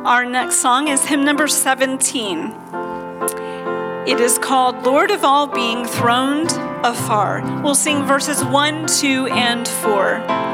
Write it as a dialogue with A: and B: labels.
A: Our next song is hymn number 17. It is called Lord of All Being Throned Afar. We'll sing verses 1, 2, and 4.